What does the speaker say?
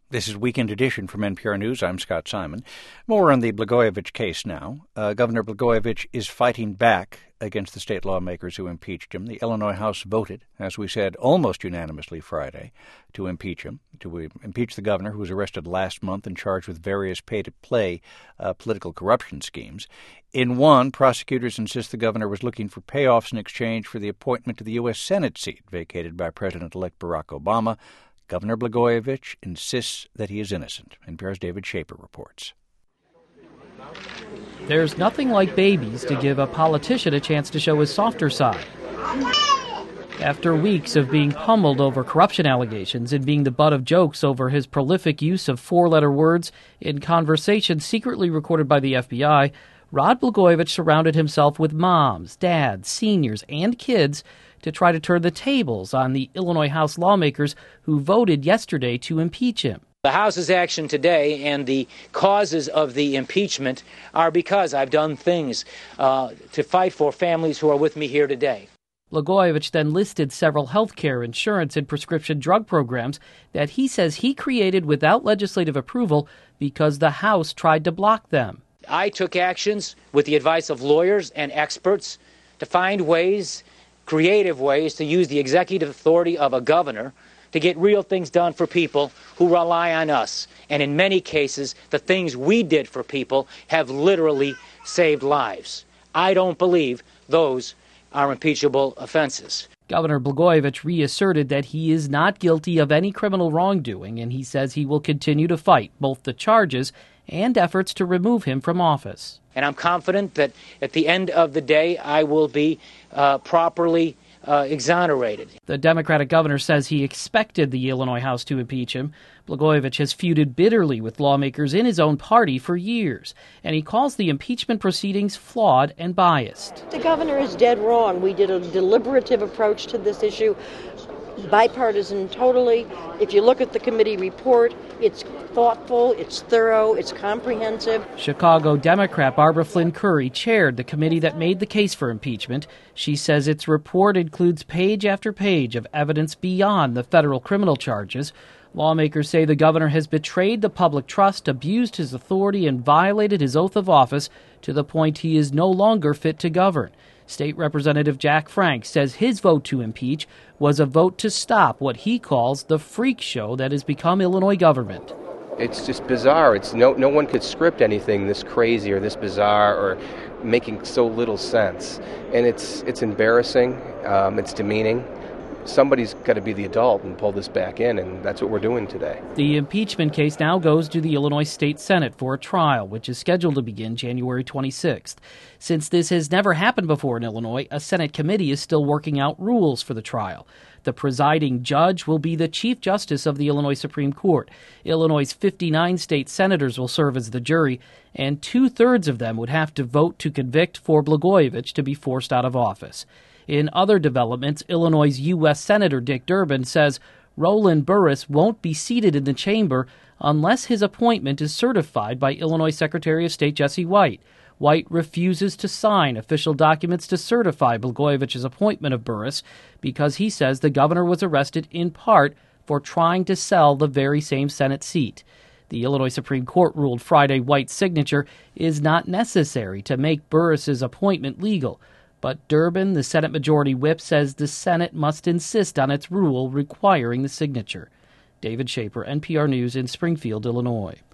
This is Weekend Edition from NPR News. I'm Scott Simon. More on the Blagojevich case now. Governor Blagojevich is fighting back against the state lawmakers who impeached him. The Illinois House voted, as we said, almost unanimously Friday to impeach him, to impeach the governor who was arrested last month and charged with various pay-to-play political corruption schemes. In one, prosecutors insist the governor was looking for payoffs in exchange for the appointment to the U.S. Senate seat vacated by President-elect Barack Obama. Governor Blagojevich insists that he is innocent. NPR's David Schaper reports. There's nothing like babies to give a politician a chance to show his softer side. After weeks of being pummeled over corruption allegations and being the butt of jokes over his prolific use of four-letter words in conversations secretly recorded by the FBI, Rod Blagojevich surrounded himself with moms, dads, seniors, and kids to try to turn the tables on the Illinois House lawmakers who voted yesterday to impeach him. The House's action today and the causes of the impeachment are because I've done things to fight for families who are with me here today. Blagojevich then listed several health care, insurance, and prescription drug programs that he says he created without legislative approval because the House tried to block them. I took actions with the advice of lawyers and experts to find ways, creative ways, to use the executive authority of a governor to get real things done for people who rely on us. And in many cases, the things we did for people have literally saved lives. I don't believe those are impeachable offenses. Governor Blagojevich reasserted that he is not guilty of any criminal wrongdoing, and he says he will continue to fight both the charges and efforts to remove him from office. And I'm confident that at the end of the day, I will be properly exonerated. The Democratic governor says he expected the Illinois House to impeach him. Blagojevich has feuded bitterly with lawmakers in his own party for years, and he calls the impeachment proceedings flawed and biased. The governor is dead wrong. We did a deliberative approach to this issue, bipartisan totally. If you look at the committee report, it's thoughtful, it's thorough, it's comprehensive. Chicago Democrat Barbara Flynn Curry chaired the committee that made the case for impeachment. She says its report includes page after page of evidence beyond the federal criminal charges. Lawmakers say the governor has betrayed the public trust, abused his authority, and violated his oath of office to the point he is no longer fit to govern. State Representative Jack Frank says his vote to impeach was a vote to stop what he calls the freak show that has become Illinois government. It's just bizarre. It's no one could script anything this crazy or this bizarre or making so little sense. And it's embarrassing. It's demeaning. Somebody's got to be the adult and pull this back in, and that's what we're doing today. The impeachment case now goes to the Illinois State Senate for a trial, which is scheduled to begin January 26th. Since this has never happened before in Illinois, a Senate committee is still working out rules for the trial. The presiding judge will be the Chief Justice of the Illinois Supreme Court. Illinois' 59 state senators will serve as the jury, and 2/3 of them would have to vote to convict for Blagojevich to be forced out of office. In other developments, Illinois' U.S. Senator Dick Durbin says Roland Burris won't be seated in the chamber unless his appointment is certified by Illinois Secretary of State Jesse White. White refuses to sign official documents to certify Blagojevich's appointment of Burris because he says the governor was arrested in part for trying to sell the very same Senate seat. The Illinois Supreme Court ruled Friday White's signature is not necessary to make Burris's appointment legal. But Durbin, the Senate Majority Whip, says the Senate must insist on its rule requiring the signature. David Schaper, NPR News in Springfield, Illinois.